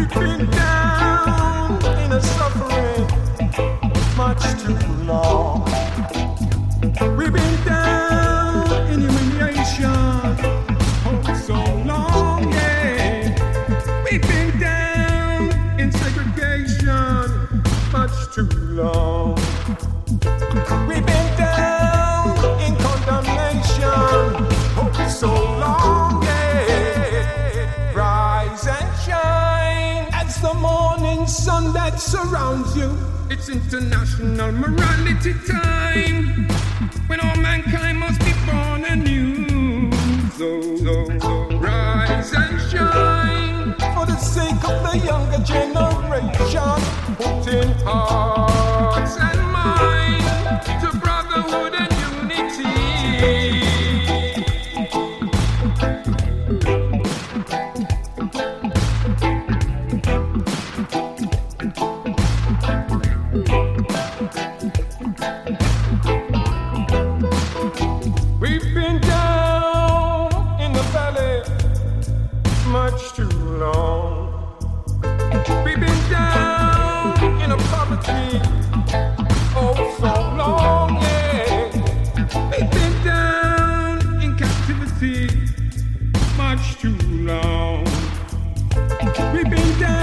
We've been down in a suffering much too long. We've been down in humiliation oh so long, yeah. We've been down in segregation much too long. We've been down in condemnation oh so long, yeah. Rise and shine as the morning sun that surrounds you. It's international morality time, when all mankind must be born anew. So rise and shine for the sake of the younger generation. Put in hearts and minds to brotherhood and unity. We've been down in the valley much too long. We've been down in a poverty